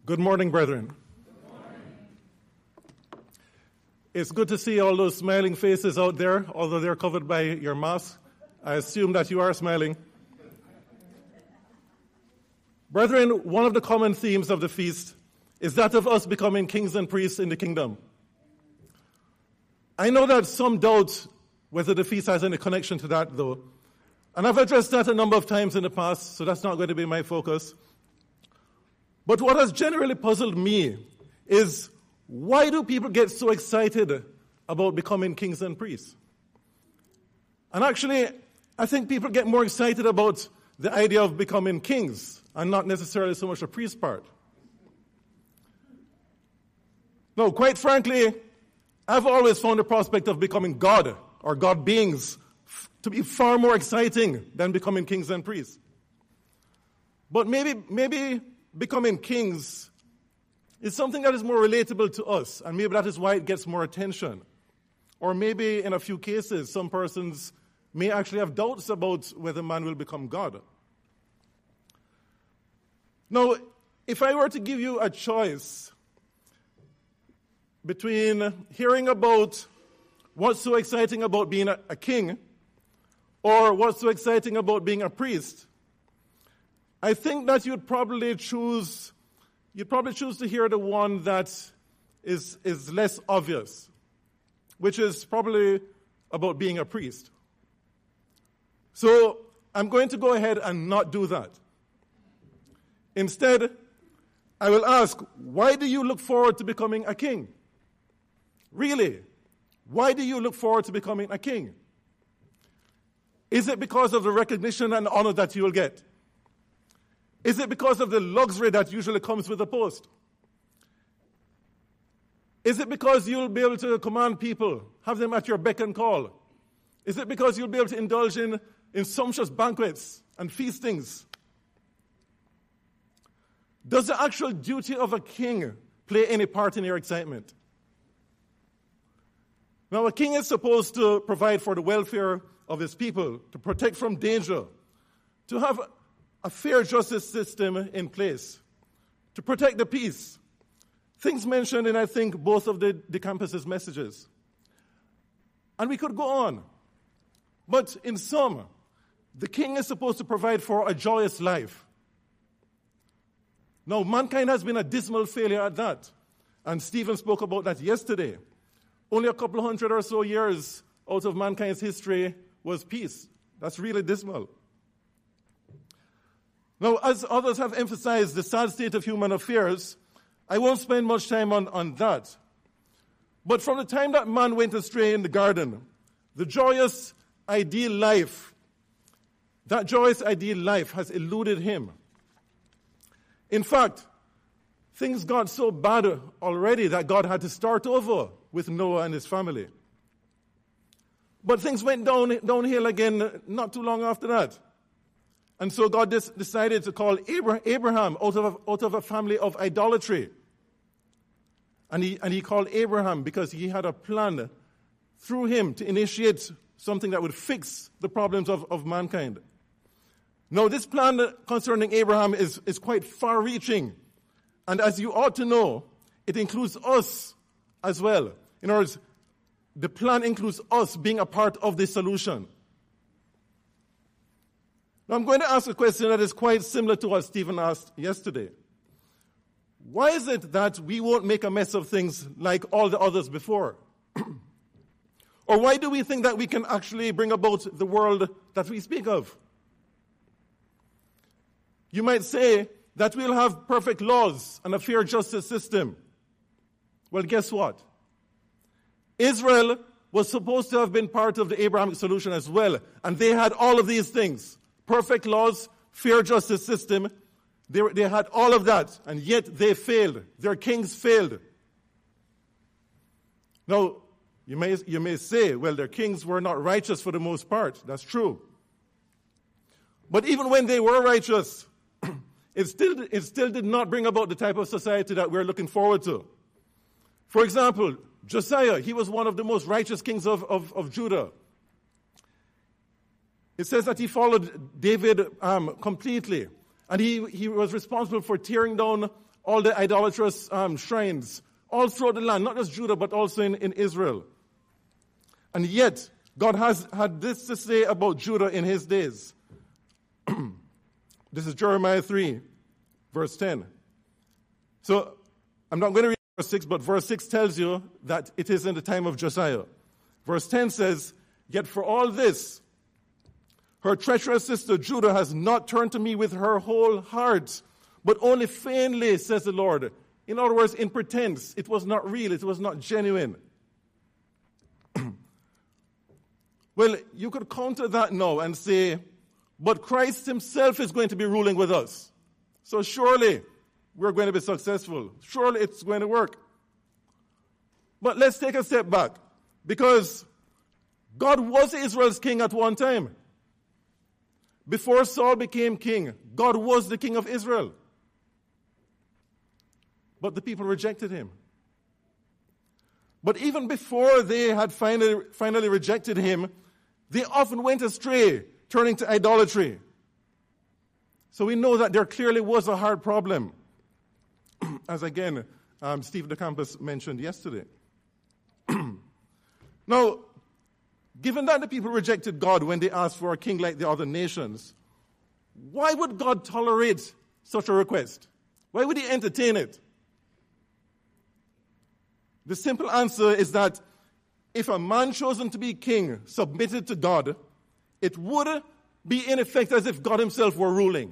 Good morning, brethren. Good morning. It's good to see all those smiling faces out there, although they're covered by your mask. I assume that you are smiling. Brethren, one of the common themes of the feast is that of us becoming kings and priests in the kingdom. I know that some doubt whether the feast has any connection to that, though. And I've addressed that a number of times in the past, so that's not going to be my focus. But what has generally puzzled me is, why do people get so excited about becoming kings and priests? And actually, I think people get more excited about the idea of becoming kings and not necessarily so much the priest part. No, quite frankly, I've always found the prospect of becoming God or God beings to be far more exciting than becoming kings and priests. But maybe becoming kings is something that is more relatable to us, and maybe that is why it gets more attention. Or maybe in a few cases, some persons may actually have doubts about whether man will become God. Now, if I were to give you a choice between hearing about what's so exciting about being a king or what's so exciting about being a priest, I think that you'd probably choose to hear the one that is less obvious, which is probably about being a priest. So I'm going to go ahead and not do that. Instead, I will ask, why do you look forward to becoming a king? Really? Why do you look forward to becoming a king? Is it because of the recognition and honor that you will get? Is it because of the luxury that usually comes with the post? Is it because you'll be able to command people, have them at your beck and call? Is it because you'll be able to indulge in sumptuous banquets and feastings? Does the actual duty of a king play any part in your excitement? Now, a king is supposed to provide for the welfare of his people, to protect from danger, to have a fair justice system in place, to protect the peace. Things mentioned in, I think, both of the campus's messages. And we could go on. But in sum, the king is supposed to provide for a joyous life. Now, mankind has been a dismal failure at that. And Stephen spoke about that yesterday. Only a couple hundred or so years out of mankind's history was peace. That's really dismal. Now, as others have emphasized the sad state of human affairs, I won't spend much time on that. But from the time that man went astray in the garden, the joyous ideal life, that joyous ideal life has eluded him. In fact, things got so bad already that God had to start over with Noah and his family. But things went downhill again not too long after that. And so God decided to call Abraham out of a family of idolatry. And he called Abraham because he had a plan through him to initiate something that would fix the problems of mankind. Now, this plan concerning Abraham is quite far-reaching. And as you ought to know, it includes us as well. In other words, the plan includes us being a part of the solution. Now, I'm going to ask a question that is quite similar to what Stephen asked yesterday. Why is it that we won't make a mess of things like all the others before? Or why do we think that we can actually bring about the world that we speak of? You might say that we'll have perfect laws and a fair justice system. Well, guess what? Israel was supposed to have been part of the Abrahamic solution as well, and they had all of these things. Perfect laws, fair justice system. They had all of that, and yet they failed. Their kings failed. Now, you may say, well, their kings were not righteous for the most part. That's true. But even when they were righteous, it still did not bring about the type of society that we're looking forward to. For example, Josiah, he was one of the most righteous kings of Judah. It says that he followed David completely. And he was responsible for tearing down all the idolatrous shrines all throughout the land, not just Judah, but also in Israel. And yet, God has had this to say about Judah in his days. This is Jeremiah 3, verse 10. So, I'm not going to read verse 6, but verse 6 tells you that it is in the time of Josiah. Verse 10 says, "Yet for all this, her treacherous sister Judah has not turned to me with her whole heart, but only feignedly, says the Lord." In other words, in pretense. It was not real. It was not genuine. Well, you could counter that now and say, but Christ himself is going to be ruling with us. So surely we're going to be successful. Surely it's going to work. But let's take a step back. Because God was Israel's king at one time. Before Saul became king, God was the king of Israel. But the people rejected him. But even before they had finally rejected him, they often went astray, turning to idolatry. So we know that there clearly was a hard problem, as again, Steve DeCampus mentioned yesterday. Now, given that the people rejected God when they asked for a king like the other nations, why would God tolerate such a request? Why would he entertain it? The simple answer is that if a man chosen to be king submitted to God, it would be in effect as if God himself were ruling.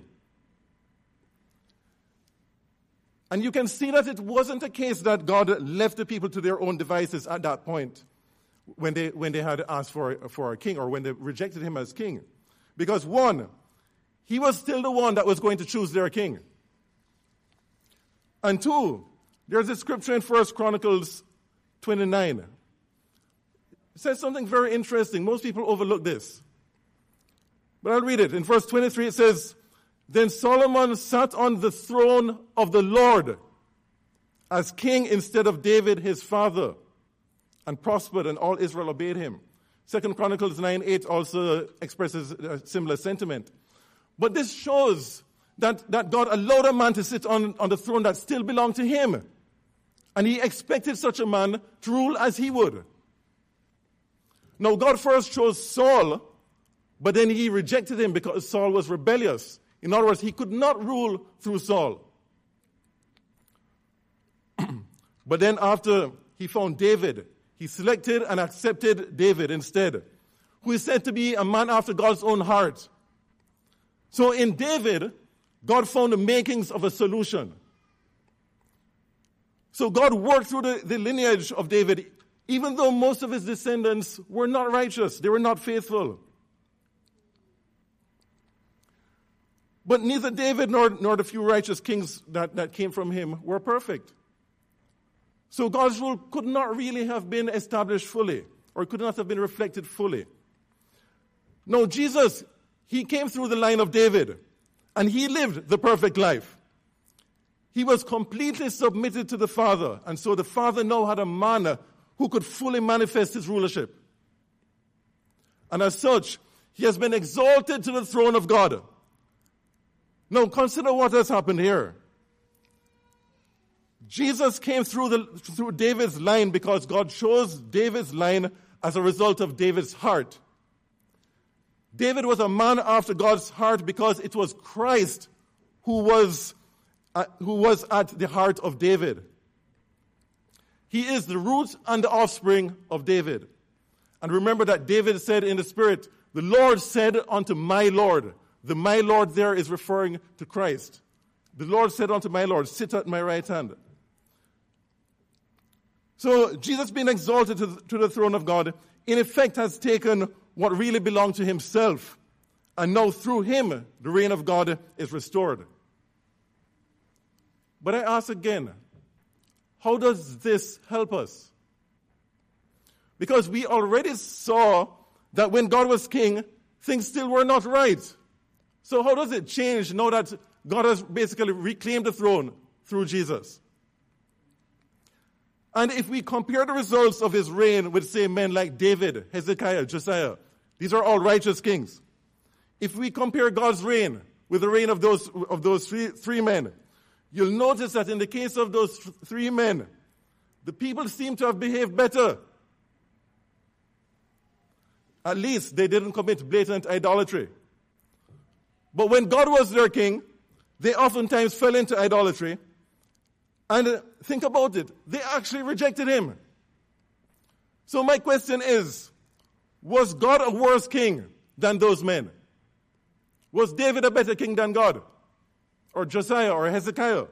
And you can see that it wasn't a case that God left the people to their own devices at that point when they had asked for a king, or when they rejected him as king. Because one, he was still the one that was going to choose their king. And two, there's a scripture in 1 Chronicles 29. It says something very interesting. Most people overlook this. But I'll read it. In verse 23 it says, "Then Solomon sat on the throne of the Lord as king instead of David his father, and prospered, and all Israel obeyed him." 2 Chronicles 9:8 also expresses a similar sentiment. But this shows that God allowed a man to sit on the throne that still belonged to him. And he expected such a man to rule as he would. Now, God first chose Saul, but then he rejected him because Saul was rebellious. In other words, he could not rule through Saul. But then after he found David, he selected and accepted David instead, who is said to be a man after God's own heart. So in David, God found the makings of a solution. So God worked through the lineage of David, even though most of his descendants were not righteous, they were not faithful. But neither David nor the few righteous kings that came from him were perfect. So God's rule could not really have been established fully, or could not have been reflected fully. No, Jesus, he came through the line of David, and he lived the perfect life. He was completely submitted to the Father, and so the Father now had a man who could fully manifest his rulership. And as such, he has been exalted to the throne of God. Now, consider what has happened here. Jesus came through David's line because God chose David's line as a result of David's heart. David was a man after God's heart because it was Christ who was at the heart of David. He is the root and the offspring of David. And remember that David said in the Spirit, "The Lord said unto my Lord." The "my Lord" there is referring to Christ. The Lord said unto my Lord, "Sit at my right hand." So Jesus being exalted to the throne of God, in effect has taken what really belonged to himself. And now through him, the reign of God is restored. But I ask again, how does this help us? Because we already saw that when God was king, things still were not right. So how does it change now that God has basically reclaimed the throne through Jesus? And if we compare the results of his reign with, say, men like David, Hezekiah, Josiah, these are all righteous kings. If we compare God's reign with the reign of those three men, you'll notice that in the case of those three men, the people seem to have behaved better. At least they didn't commit blatant idolatry. But when God was their king, they oftentimes fell into idolatry. And think about it, they actually rejected him. So my question is, was God a worse king than those men? Was David a better king than God? Or Josiah or Hezekiah?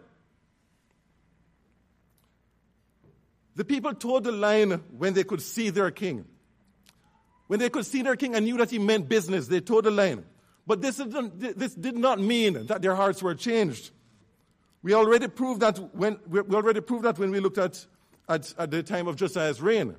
The people toed the line when they could see their king. When they could see their king and knew that he meant business, they toed the line. But this did not mean that their hearts were changed. We already proved that when we looked at the time of Josiah's reign.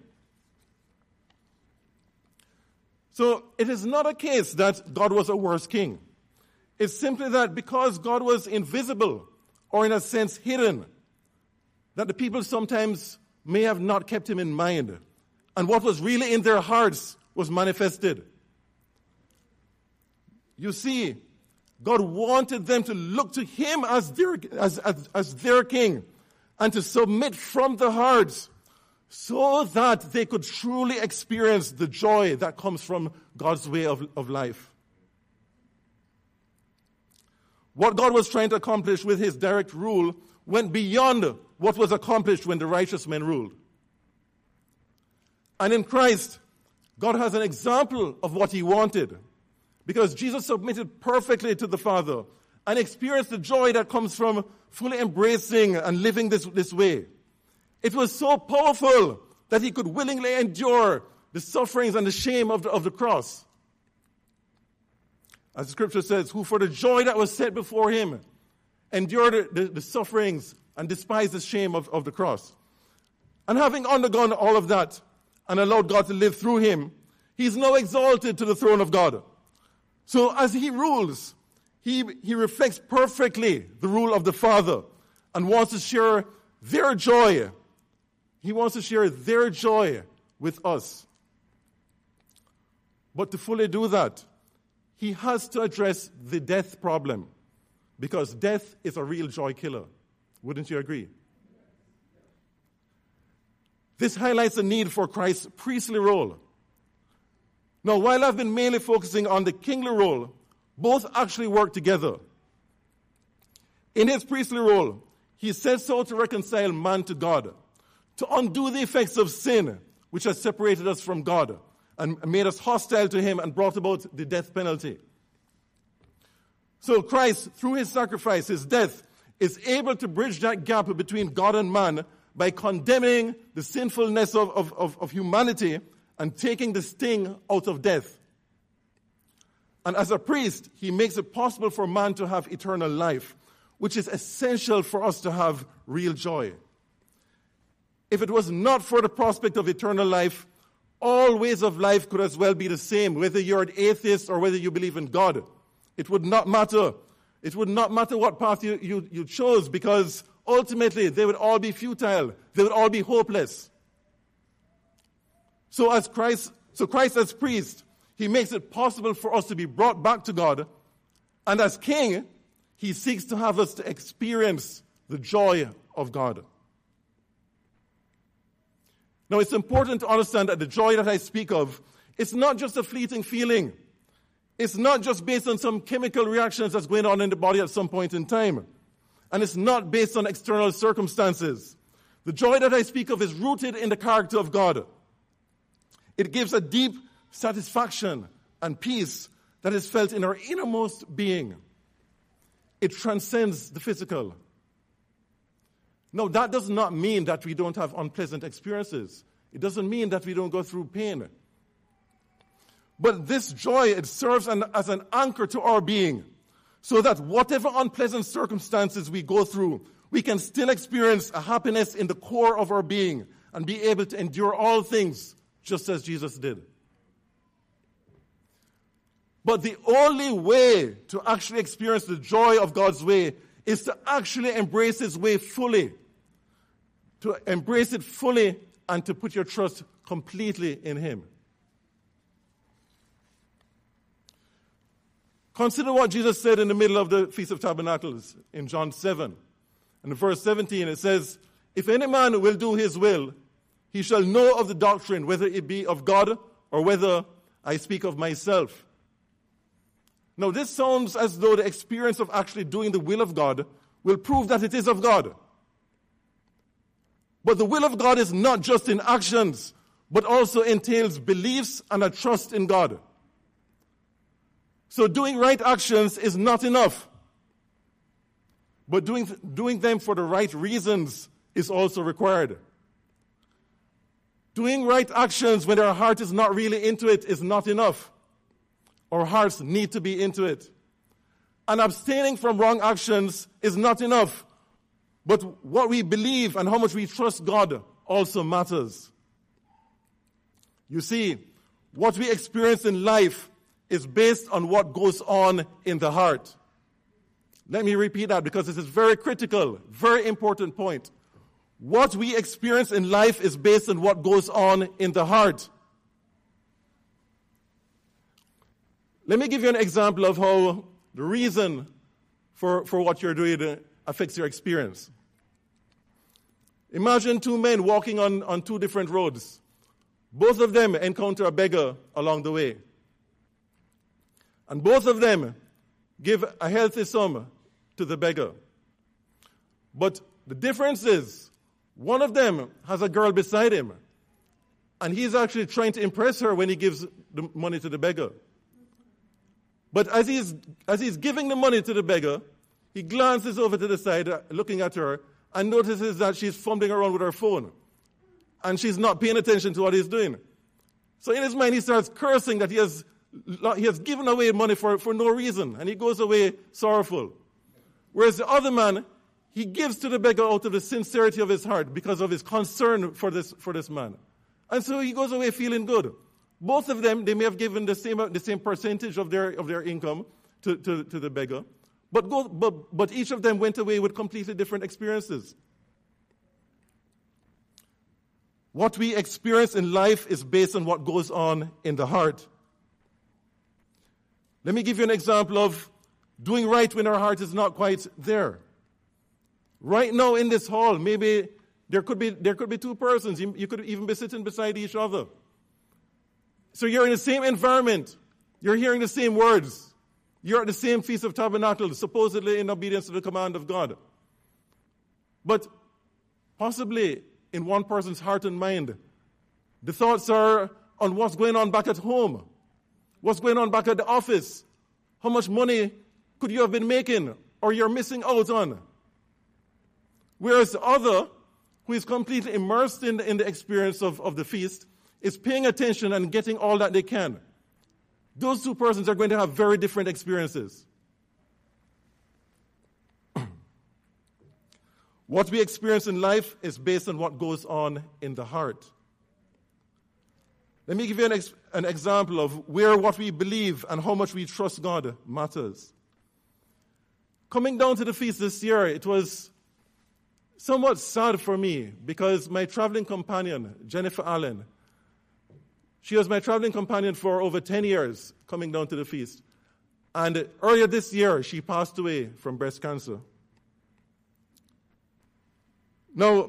So it is not a case that God was a worse king. It's simply that because God was invisible, or in a sense hidden, that the people sometimes may have not kept him in mind. And what was really in their hearts was manifested. You see, God wanted them to look to him as their king and to submit from the heart so that they could truly experience the joy that comes from God's way of life. What God was trying to accomplish with his direct rule went beyond what was accomplished when the righteous men ruled. And in Christ, God has an example of what he wanted, because Jesus submitted perfectly to the Father and experienced the joy that comes from fully embracing and living this way. It was so powerful that he could willingly endure the sufferings and the shame of the cross. As the scripture says, who for the joy that was set before him endured the sufferings and despised the shame of the cross. And having undergone all of that and allowed God to live through him, he's now exalted to the throne of God. So as he rules, he reflects perfectly the rule of the Father and wants to share their joy. He wants to share their joy with us. But to fully do that, he has to address the death problem, because death is a real joy killer. Wouldn't you agree? This highlights the need for Christ's priestly role. Now, while I've been mainly focusing on the kingly role, both actually work together. In his priestly role, he sets out to reconcile man to God, to undo the effects of sin, which has separated us from God and made us hostile to him and brought about the death penalty. So Christ, through his sacrifice, his death, is able to bridge that gap between God and man by condemning the sinfulness of humanity and taking the sting out of death. And as a priest, he makes it possible for man to have eternal life, which is essential for us to have real joy. If it was not for the prospect of eternal life, all ways of life could as well be the same, whether you're an atheist or whether you believe in God. It would not matter. It would not matter what path you chose, because ultimately they would all be futile. They would all be hopeless. So Christ as priest, he makes it possible for us to be brought back to God. And as king, he seeks to have us to experience the joy of God. Now, it's important to understand that the joy that I speak of, it's not just a fleeting feeling. It's not just based on some chemical reactions that's going on in the body at some point in time. And it's not based on external circumstances. The joy that I speak of is rooted in the character of God. It gives a deep satisfaction and peace that is felt in our innermost being. It transcends the physical. No, that does not mean that we don't have unpleasant experiences. It doesn't mean that we don't go through pain. But this joy, it serves as an anchor to our being, so that whatever unpleasant circumstances we go through, we can still experience a happiness in the core of our being and be able to endure all things just as Jesus did. But the only way to actually experience the joy of God's way is to actually embrace his way fully. To embrace it fully and to put your trust completely in him. Consider what Jesus said in the middle of the Feast of Tabernacles in John 7. And in verse 17 it says, if any man will do his will, he shall know of the doctrine, whether it be of God or whether I speak of myself. Now this sounds as though the experience of actually doing the will of God will prove that it is of God. But the will of God is not just in actions, but also entails beliefs and a trust in God. So doing right actions is not enough. But doing them for the right reasons is also required. Doing right actions when our heart is not really into it is not enough. Our hearts need to be into it. And abstaining from wrong actions is not enough. But what we believe and how much we trust God also matters. You see, what we experience in life is based on what goes on in the heart. Let me repeat that because this is very critical, very important point. What we experience in life is based on what goes on in the heart. Let me give you an example of how the reason for what you're doing affects your experience. Imagine two men walking on two different roads. Both of them encounter a beggar along the way. And both of them give a healthy sum to the beggar. But the difference is, one of them has a girl beside him, and he's actually trying to impress her when he gives the money to the beggar. But as he's giving the money to the beggar, he glances over to the side, looking at her, and notices that she's fumbling around with her phone, and she's not paying attention to what he's doing. So in his mind, he starts cursing that he has given away money for no reason, and he goes away sorrowful. Whereas the other man, he gives to the beggar out of the sincerity of his heart because of his concern for this man. And so he goes away feeling good. Both of them, they may have given the same percentage of their income to the beggar, but each of them went away with completely different experiences. What we experience in life is based on what goes on in the heart. Let me give you an example of doing right when our heart is not quite there. Right now in this hall, maybe there could be two persons. You could even be sitting beside each other. So you're in the same environment. You're hearing the same words. You're at the same Feast of Tabernacles, supposedly in obedience to the command of God. But possibly in one person's heart and mind, the thoughts are on what's going on back at home, what's going on back at the office, how much money could you have been making or you're missing out on. Whereas the other, who is completely immersed in the experience of the feast, is paying attention and getting all that they can. Those two persons are going to have very different experiences. What we experience in life is based on what goes on in the heart. Let me give you an example of where what we believe and how much we trust God matters. Coming down to the feast this year, it was somewhat sad for me because my traveling companion, Jennifer Allen, she was my traveling companion for over 10 years coming down to the feast. And earlier this year, she passed away from breast cancer. Now,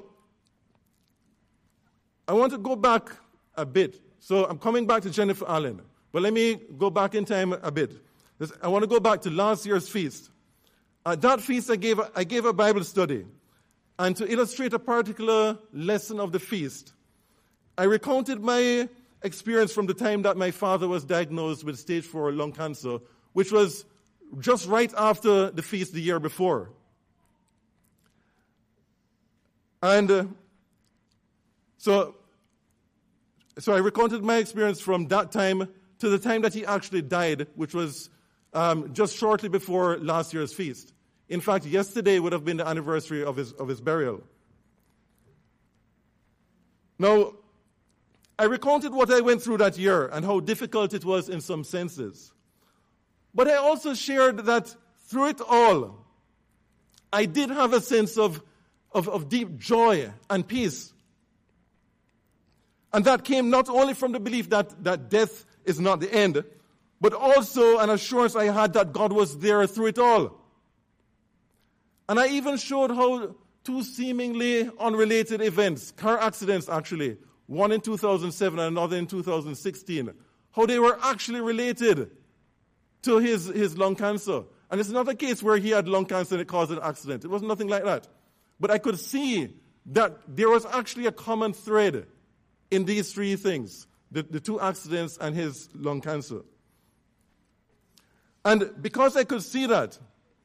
I want to go back a bit. So I'm coming back to Jennifer Allen. But let me go back in time a bit. I want to go back to last year's feast. At that feast, I gave a Bible study. And to illustrate a particular lesson of the feast, I recounted my experience from the time that my father was diagnosed with stage 4 lung cancer, which was just right after the feast the year before. And so I recounted my experience from that time to the time that he actually died, which was just shortly before last year's feast. In fact, yesterday would have been the anniversary of his burial. Now, I recounted what I went through that year and how difficult it was in some senses. But I also shared that through it all, I did have a sense of deep joy and peace. And that came not only from the belief that death is not the end, but also an assurance I had that God was there through it all. And I even showed how two seemingly unrelated events, car accidents actually, one in 2007 and another in 2016, how they were actually related to his lung cancer. And it's not a case where he had lung cancer and it caused an accident. It was nothing like that. But I could see that there was actually a common thread in these three things, the two accidents and his lung cancer. And because I could see that,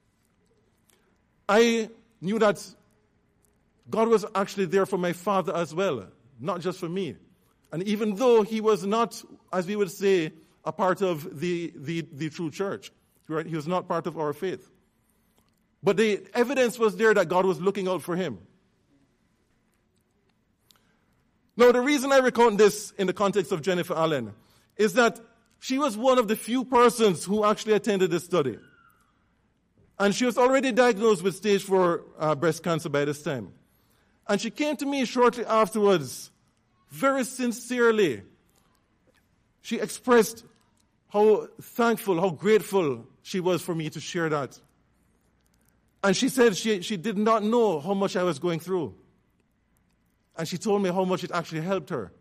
I knew that God was actually there for my father as well, not just for me. And even though he was not, as we would say, a part of the true church, right? He was not part of our faith. But the evidence was there that God was looking out for him. Now, the reason I recount this in the context of Jennifer Allen is that she was one of the few persons who actually attended this study. And she was already diagnosed with stage 4 breast cancer by this time. And she came to me shortly afterwards, very sincerely. She expressed how thankful, how grateful she was for me to share that. And she said she did not know how much I was going through. And she told me how much it actually helped her.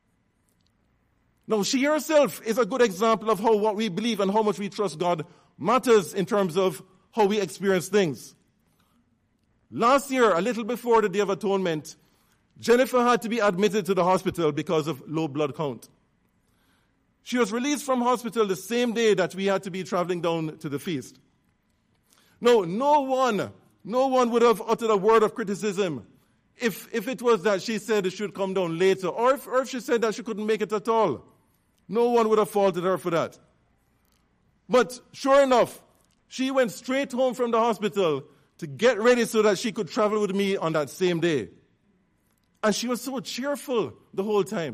Now, she herself is a good example of how what we believe and how much we trust God matters in terms of how we experience things. Last year, a little before the Day of Atonement, Jennifer had to be admitted to the hospital because of low blood count. She was released from hospital the same day that we had to be traveling down to the feast. No one would have uttered a word of criticism if it was that she said it should come down later, or if she said that she couldn't make it at all. No one would have faulted her for that. But sure enough, she went straight home from the hospital to get ready so that she could travel with me on that same day. And she was so cheerful the whole time.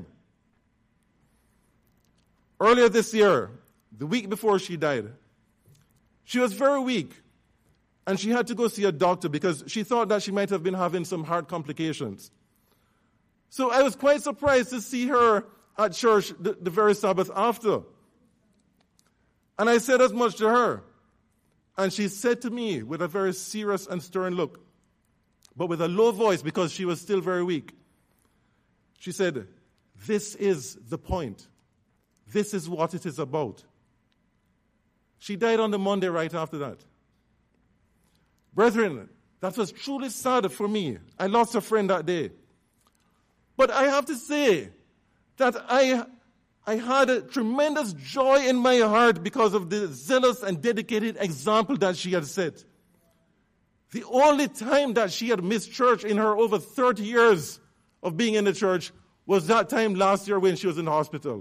Earlier this year, the week before she died, she was very weak. And she had to go see a doctor because she thought that she might have been having some heart complications. So I was quite surprised to see her at church the very Sabbath after. And I said as much to her. And she said to me with a very serious and stern look, but with a low voice because she was still very weak. She said, "This is the point. This is what it is about." She died on the Monday right after that. Brethren, that was truly sad for me. I lost a friend that day. But I have to say that I had a tremendous joy in my heart because of the zealous and dedicated example that she had set. The only time that she had missed church in her over 30 years of being in the church was that time last year when she was in the hospital.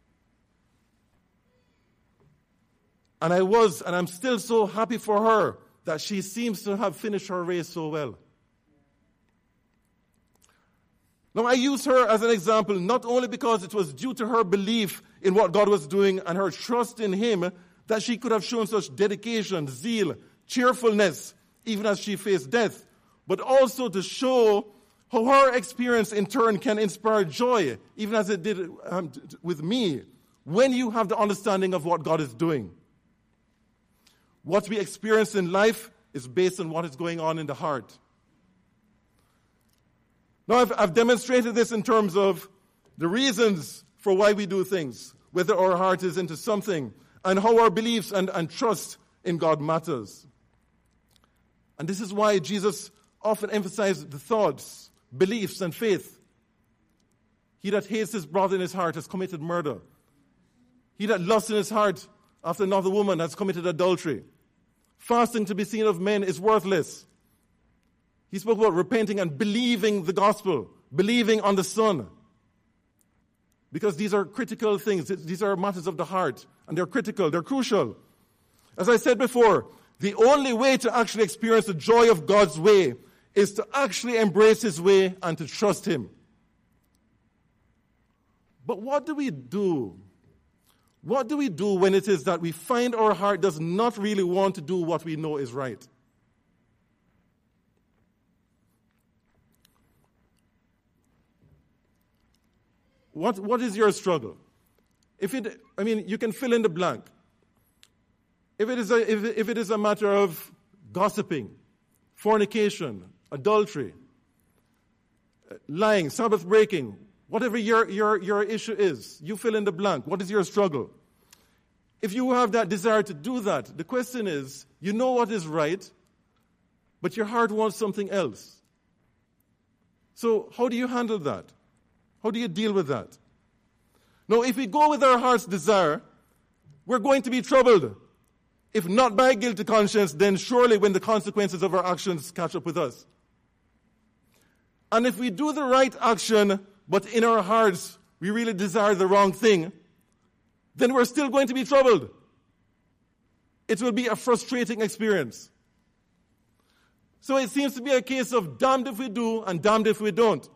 And I'm still so happy for her that she seems to have finished her race so well. Now, I use her as an example not only because it was due to her belief in what God was doing and her trust in Him that she could have shown such dedication, zeal, cheerfulness, even as she faced death, but also to show how her experience in turn can inspire joy, even as it did with me, when you have the understanding of what God is doing. What we experience in life is based on what is going on in the heart. Now, I've demonstrated this in terms of the reasons for why we do things, whether our heart is into something, and how our beliefs and trust in God matters. And this is why Jesus often emphasized the thoughts, beliefs, and faith. He that hates his brother in his heart has committed murder. He that lusts in his heart after another woman has committed adultery. Fasting to be seen of men is worthless. He spoke about repenting and believing the gospel, believing on the Son. Because these are critical things. These are matters of the heart. And they're critical. They're crucial. As I said before, the only way to actually experience the joy of God's way is to actually embrace His way and to trust Him. But what do we do? What do we do when it is that we find our heart does not really want to do what we know is right? What is your struggle? You can fill in the blank. If it is a matter of gossiping, fornication, adultery, lying, Sabbath breaking, whatever your issue is, you fill in the blank. What is your struggle? If you have that desire to do that, the question is, you know what is right, but your heart wants something else. So how do you handle that? How do you deal with that? Now, if we go with our heart's desire, we're going to be troubled. If not by guilty conscience, then surely when the consequences of our actions catch up with us. And if we do the right action, but in our hearts we really desire the wrong thing, then we're still going to be troubled. It will be a frustrating experience. So it seems to be a case of damned if we do and damned if we don't.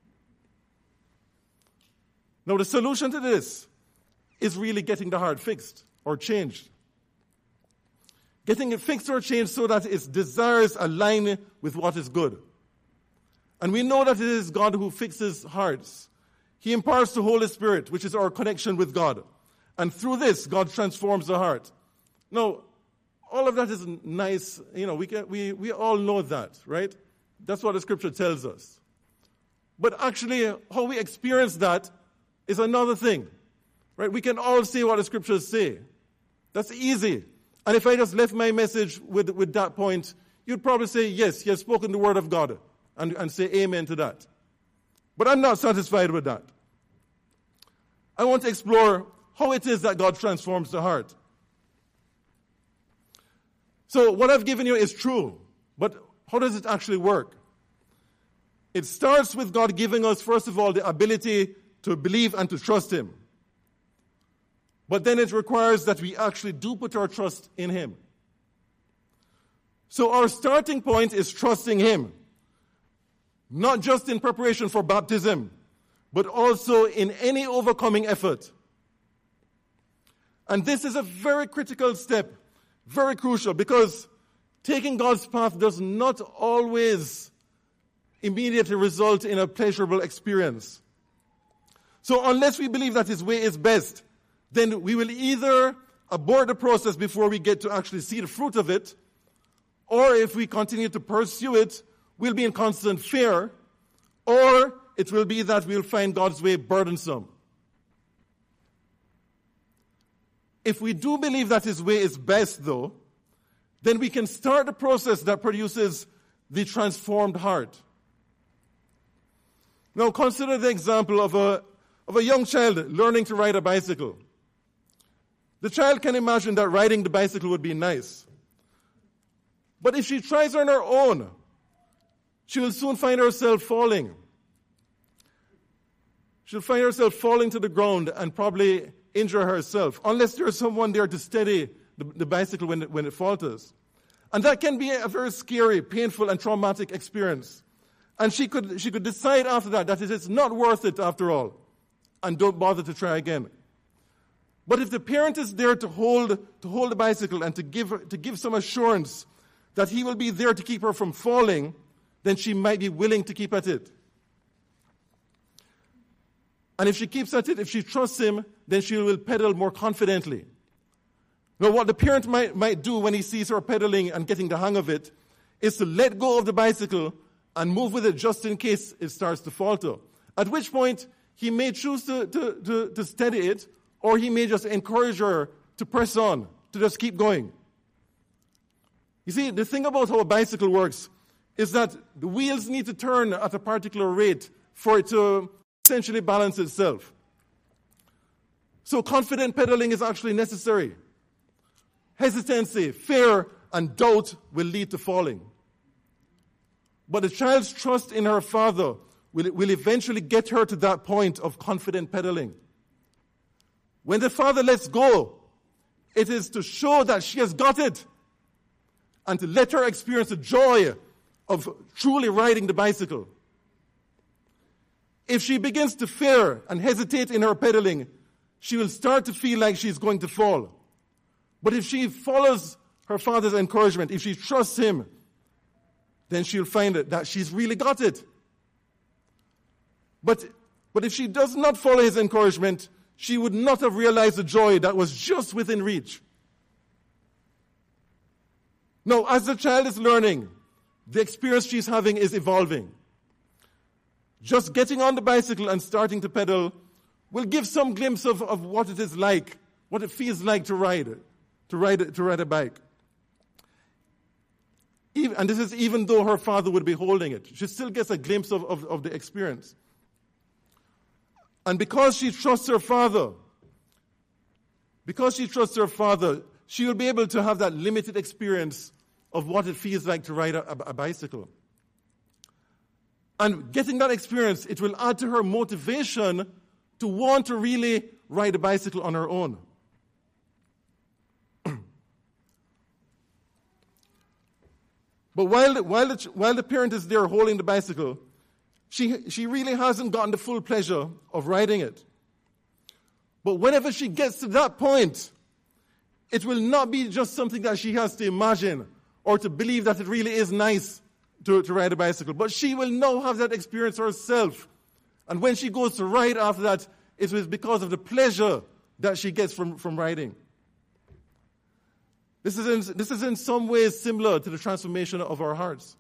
Now the solution to this is really getting the heart fixed or changed. Getting it fixed or changed so that its desires align with what is good. And we know that it is God who fixes hearts. He imparts the Holy Spirit, which is our connection with God. And through this, God transforms the heart. Now, all of that is nice. You know, we all know that, right? That's what the Scripture tells us. But actually, how we experience that is another thing, right? We can all say what the Scriptures say. That's easy. And if I just left my message with that point, you'd probably say, yes, he has spoken the word of God, and say amen to that. But I'm not satisfied with that. I want to explore how it is that God transforms the heart. So what I've given you is true, but how does it actually work? It starts with God giving us, first of all, the ability to believe and to trust Him. But then it requires that we actually do put our trust in Him. So our starting point is trusting Him. Not just in preparation for baptism, but also in any overcoming effort. And this is a very critical step, very crucial, because taking God's path does not always immediately result in a pleasurable experience. So unless we believe that His way is best, then we will either abort the process before we get to actually see the fruit of it, or if we continue to pursue it, we'll be in constant fear, or it will be that we'll find God's way burdensome. If we do believe that His way is best, though, then we can start the process that produces the transformed heart. Now consider the example of a young child learning to ride a bicycle. The child can imagine that riding the bicycle would be nice. But if she tries on her own, she will soon find herself falling. She'll find herself falling to the ground and probably injure herself, unless there's someone there to steady the bicycle when it falters. And that can be a very scary, painful, and traumatic experience. And she could decide after that it is not worth it after all, and don't bother to try again. But if the parent is there to hold the bicycle and to give some assurance that he will be there to keep her from falling, then she might be willing to keep at it. And if she keeps at it, if she trusts him, then she will pedal more confidently. Now, what the parent might do when he sees her pedaling and getting the hang of it is to let go of the bicycle and move with it just in case it starts to falter. At which point, he may choose to steady it, or he may just encourage her to press on, to just keep going. You see, the thing about how a bicycle works is that the wheels need to turn at a particular rate for it to essentially balance itself. So confident pedaling is actually necessary. Hesitancy, fear, and doubt will lead to falling. But a child's trust in her father will eventually get her to that point of confident pedaling. When the father lets go, it is to show that she has got it and to let her experience the joy of truly riding the bicycle. If she begins to fear and hesitate in her pedaling, she will start to feel like she's going to fall. But if she follows her father's encouragement, if she trusts him, then she'll find that she's really got it. But if she does not follow his encouragement, she would not have realized the joy that was just within reach. Now, as the child is learning, the experience she's having is evolving. Just getting on the bicycle and starting to pedal will give some glimpse of what it is like, what it feels like to ride a bike. And this is even though her father would be holding it. She still gets a glimpse of the experience. And because she trusts her father, she will be able to have that limited experience of what it feels like to ride a bicycle. And getting that experience, it will add to her motivation to want to really ride a bicycle on her own. But while the parent is there holding the bicycle, she really hasn't gotten the full pleasure of riding it. But whenever she gets to that point, it will not be just something that she has to imagine or to believe that it really is nice to ride a bicycle. But she will now have that experience herself. And when she goes to ride after that, it was because of the pleasure that she gets from riding. This is in some ways similar to the transformation of our hearts.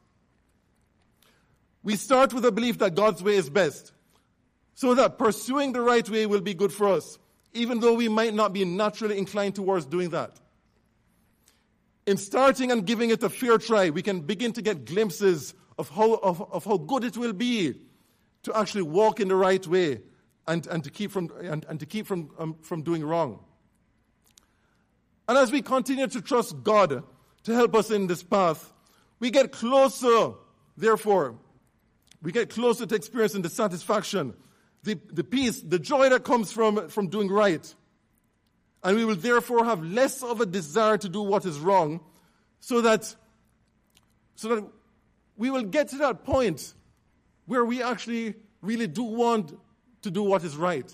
We start with a belief that God's way is best, so that pursuing the right way will be good for us, even though we might not be naturally inclined towards doing that. In starting and giving it a fair try, we can begin to get glimpses of how good it will be to actually walk in the right way and to keep from doing wrong. And as we continue to trust God to help us in this path, we get closer, therefore, to experiencing the satisfaction, the peace, the joy that comes from doing right. And we will therefore have less of a desire to do what is wrong, so that we will get to that point where we actually really do want to do what is right.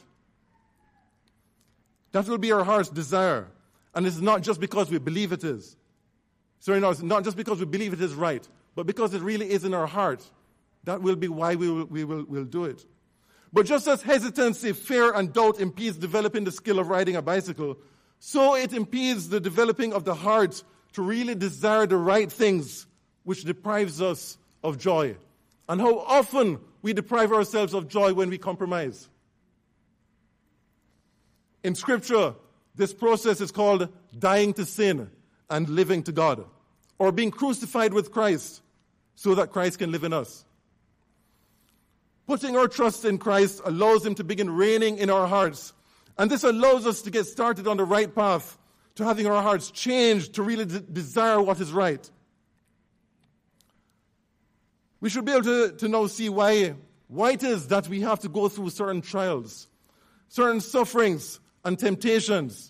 That will be our heart's desire. And it's not just because we believe it is. It's not just because we believe it is right, but because it really is in our heart. That will be why we'll do it. But just as hesitancy, fear, and doubt impedes developing the skill of riding a bicycle, so it impedes the developing of the heart to really desire the right things, which deprives us of joy. And how often we deprive ourselves of joy when we compromise. In Scripture, this process is called dying to sin and living to God, or being crucified with Christ so that Christ can live in us. Putting our trust in Christ allows Him to begin reigning in our hearts, and this allows us to get started on the right path, to having our hearts changed to really desire what is right. We should be able to now see why it is that we have to go through certain trials, certain sufferings, and temptations.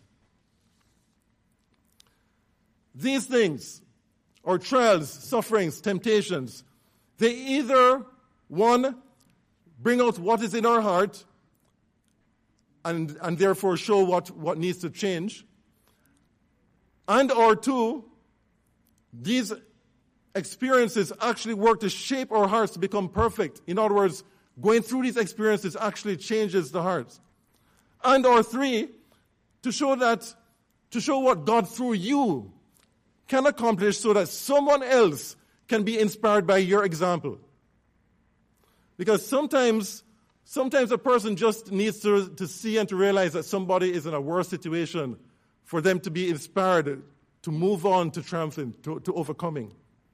These things, or trials, sufferings, temptations, they either, one, bring out what is in our heart and therefore show what needs to change, and or two, these experiences actually work to shape our hearts to become perfect. In other words, going through these experiences actually changes the heart. And or three, to show what God through you can accomplish so that someone else can be inspired by your example. Because sometimes a person just needs to see and to realize that somebody is in a worse situation for them to be inspired to move on to triumphing, to overcoming.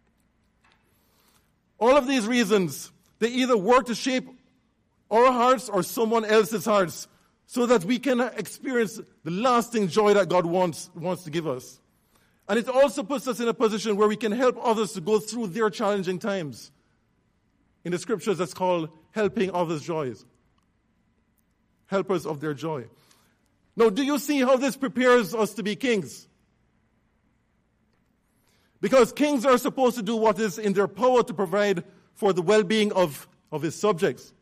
All of these reasons, they either work to shape our hearts or someone else's hearts so that we can experience the lasting joy that God wants to give us. And it also puts us in a position where we can help others to go through their challenging times. In the Scriptures, that's called helping others' joys. Helpers of their joy. Now, do you see how this prepares us to be kings? Because kings are supposed to do what is in their power to provide for the well-being of his subjects.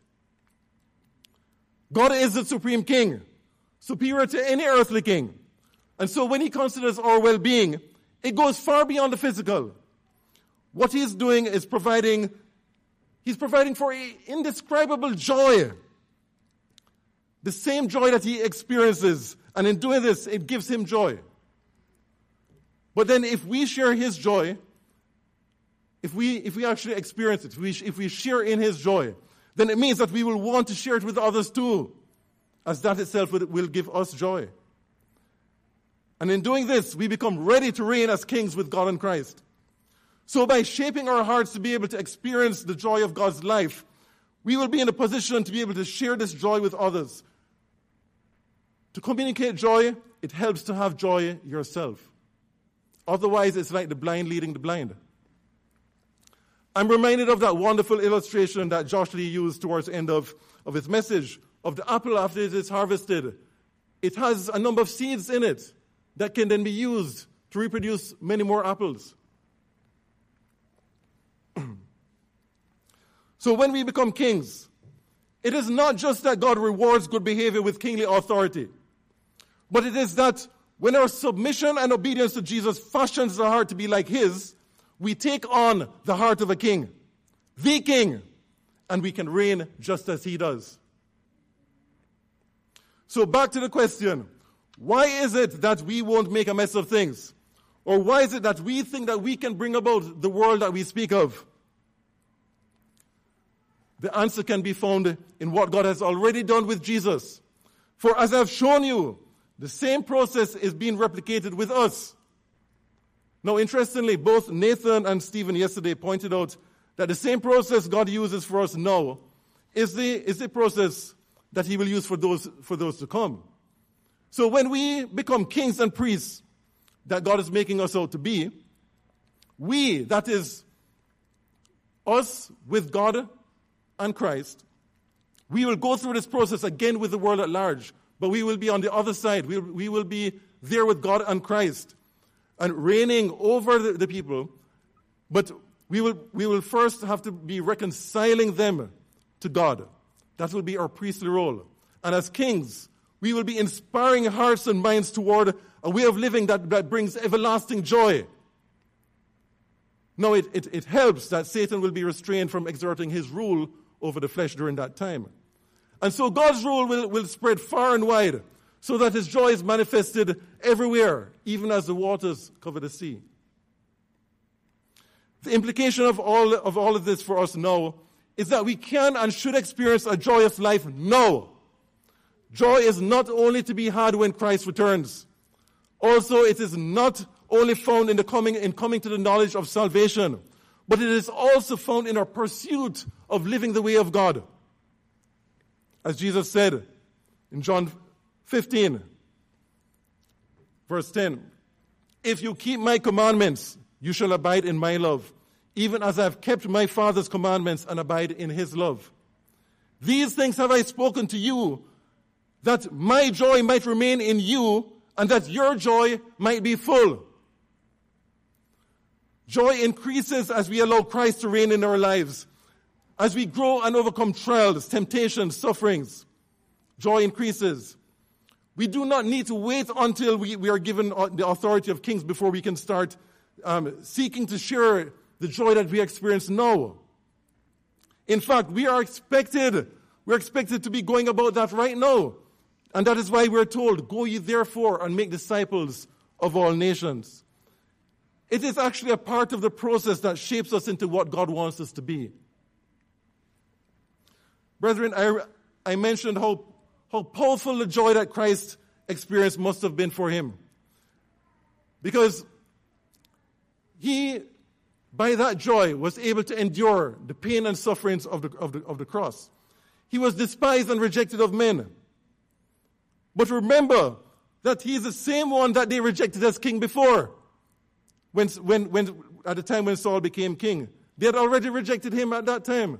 God is the supreme king, superior to any earthly king. And so when he considers our well-being, it goes far beyond the physical. What he's doing is providing for indescribable joy. The same joy that he experiences. And in doing this, it gives him joy. But then if we share his joy, if we actually experience it, if we share in his joy, then it means that we will want to share it with others too, as that itself will give us joy. And in doing this, we become ready to reign as kings with God and Christ. So by shaping our hearts to be able to experience the joy of God's life, we will be in a position to be able to share this joy with others. To communicate joy, it helps to have joy yourself. Otherwise, it's like the blind leading the blind. I'm reminded of that wonderful illustration that Josh Lee used towards the end of his message, of the apple after it is harvested. It has a number of seeds in it that can then be used to reproduce many more apples. So when we become kings, it is not just that God rewards good behavior with kingly authority, but it is that when our submission and obedience to Jesus fashions our heart to be like his, we take on the heart of a king, the king, and we can reign just as he does. So back to the question, why is it that we won't make a mess of things? Or why is it that we think that we can bring about the world that we speak of? The answer can be found in what God has already done with Jesus. For as I've shown you, the same process is being replicated with us. Now, interestingly, both Nathan and Stephen yesterday pointed out that the same process God uses for us now is the process that he will use for those to come. So when we become kings and priests that God is making us out to be, we, that is us with God and Christ, we will go through this process again with the world at large, but we will be on the other side. We will be there with God and Christ and reigning over the people, but we will first have to be reconciling them to God. That will be our priestly role. And as kings, we will be inspiring hearts and minds toward a way of living that brings everlasting joy. Now, it helps that Satan will be restrained from exerting his rule over the flesh during that time. And so God's rule will spread far and wide so that his joy is manifested everywhere, even as the waters cover the sea. The implication of all of this for us now is that we can and should experience a joyous life now. Joy is not only to be had when Christ returns. Also, it is not only found in coming to the knowledge of salvation, but it is also found in our pursuit of living the way of God. As Jesus said in John 15, verse 10, if you keep my commandments, you shall abide in my love, even as I have kept my Father's commandments and abide in his love. These things have I spoken to you, that my joy might remain in you, and that your joy might be full. Joy increases as we allow Christ to reign in our lives. As we grow and overcome trials, temptations, sufferings, joy increases. We do not need to wait until we are given the authority of kings before we can start seeking to share the joy that we experience now. In fact, we're expected to be going about that right now. And that is why we're told, go ye therefore and make disciples of all nations. It is actually a part of the process that shapes us into what God wants us to be. Brethren, I mentioned how powerful the joy that Christ experienced must have been for him. Because he, by that joy, was able to endure the pain and sufferings of the cross. He was despised and rejected of men. But remember that he is the same one that they rejected as king before. When at the time when Saul became king, they had already rejected him at that time.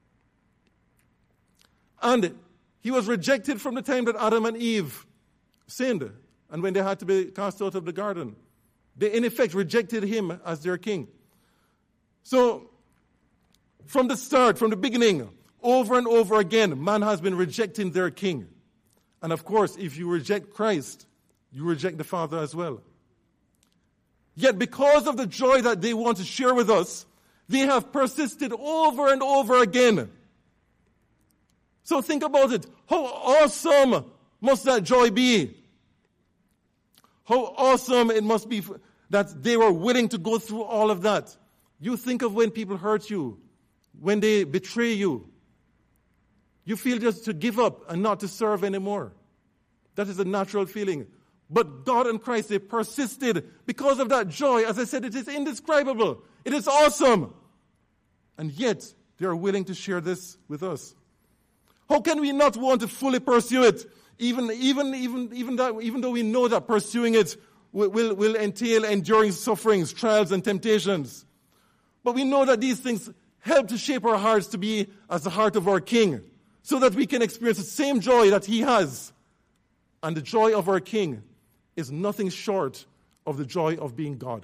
And he was rejected from the time that Adam and Eve sinned, and when they had to be cast out of the garden. They, in effect, rejected him as their king. So, from the start, from the beginning, over and over again, man has been rejecting their king. And of course, if you reject Christ, you reject the Father as well. Yet because of the joy that they want to share with us, they have persisted over and over again. So think about it. How awesome must that joy be? How awesome it must be that they were willing to go through all of that. You think of when people hurt you, when they betray you. You feel just to give up and not to serve anymore. That is a natural feeling. But God and Christ, they persisted because of that joy. As I said, it is indescribable. It is awesome. And yet, they are willing to share this with us. How can we not want to fully pursue it, even though we know that pursuing it will entail enduring sufferings, trials, and temptations? But we know that these things help to shape our hearts to be as the heart of our King, so that we can experience the same joy that He has. And the joy of our King is nothing short of the joy of being God.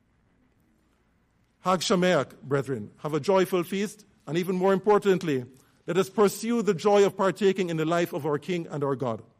Hag Shameach, brethren, have a joyful feast, and even more importantly, let us pursue the joy of partaking in the life of our King and our God.